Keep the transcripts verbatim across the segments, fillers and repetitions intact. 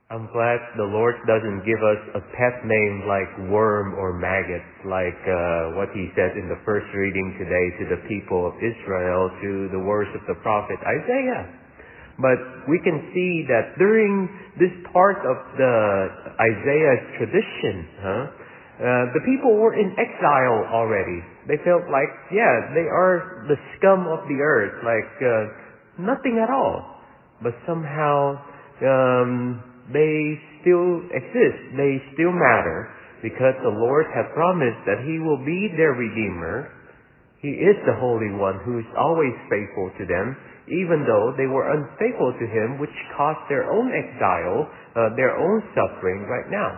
I'm glad the Lord doesn't give us a pet name like worm or maggot, like uh, what he said in the first reading today to the people of Israel, to the words of the prophet Isaiah. But we can see that during this part of the Isaiah's tradition, huh, uh, the people were in exile already. They felt like, yeah, they are the scum of the earth, like uh, nothing at all. But somehow um, they still exist. They still matter because the Lord has promised that He will be their Redeemer. He is the Holy One who is always faithful to them, even though they were unfaithful to Him, which caused their own exile, uh, their own suffering right now.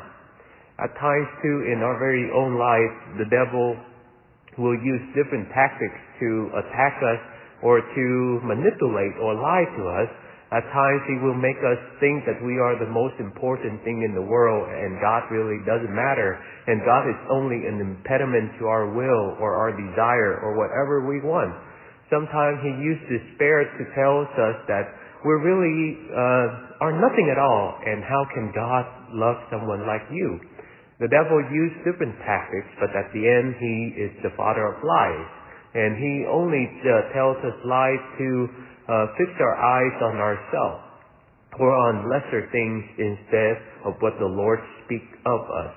At times too, in our very own life, the devil will use different tactics to attack us or to manipulate or lie to us. At times he will make us think that we are the most important thing in the world and God really doesn't matter. And God is only an impediment to our will or our desire or whatever we want. Sometimes he used despair to tell us that we really uh, are nothing at all, and how can God love someone like you? The devil used different tactics, but at the end he is the father of lies. And he only uh, tells us lies to uh, fix our eyes on ourselves or on lesser things instead of what the Lord speaks of us.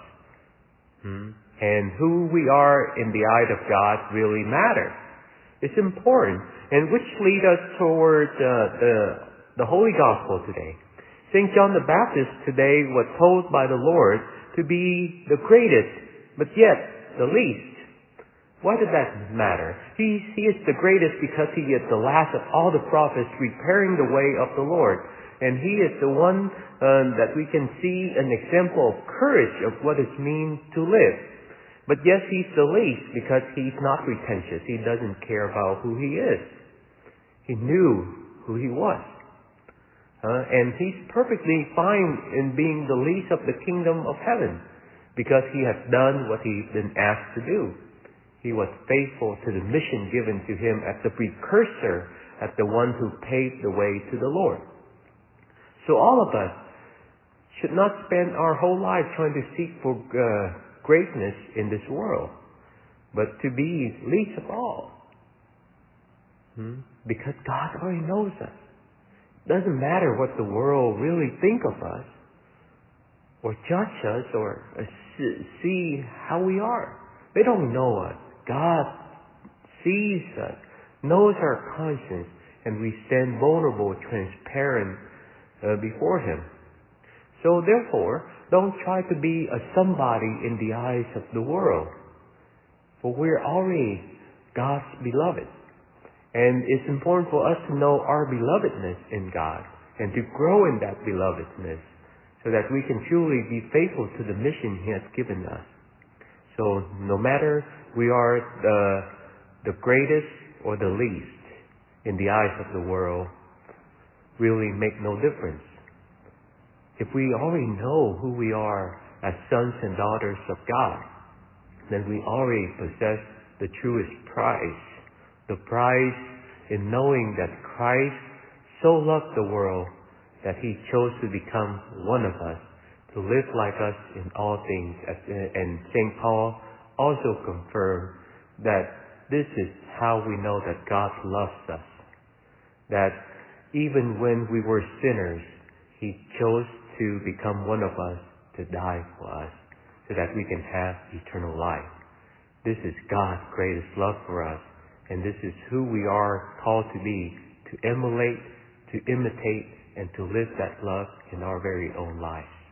Hmm? And who we are in the eye of God really matters. It's important, and which lead us toward uh, the, the Holy Gospel today. Saint John the Baptist today was told by the Lord to be the greatest, but yet the least. Why did that matter? He, he is the greatest because he is the last of all the prophets preparing the way of the Lord. And he is the one uh, that we can see an example of courage of what it means to live. But yes, he's the least because he's not pretentious. He doesn't care about who he is. He knew who he was. Uh, and he's perfectly fine in being the least of the kingdom of heaven because he has done what he's been asked to do. He was faithful to the mission given to him as the precursor, as the one who paved the way to the Lord. So all of us should not spend our whole life trying to seek for uh, greatness in this world, but to be least of all. Hmm? Because God already knows us. It doesn't matter what the world really think of us, or judge us, or uh, see how we are. They don't know us. God sees us, knows our conscience, and we stand vulnerable, transparent uh, before Him. So therefore, don't try to be a somebody in the eyes of the world, for we're already God's beloved. And it's important for us to know our belovedness in God and to grow in that belovedness so that we can truly be faithful to the mission He has given us. So no matter we are the, the greatest or the least in the eyes of the world, really make no difference. If we already know who we are as sons and daughters of God, then we already possess the truest prize. The prize in knowing that Christ so loved the world that He chose to become one of us, to live like us in all things. And Saint Paul also confirmed that this is how we know that God loves us. That even when we were sinners, He chose to become one of us, to die for us, so that we can have eternal life. This is God's greatest love for us, and this is who we are called to be, to emulate, to imitate, and to live that love in our very own lives.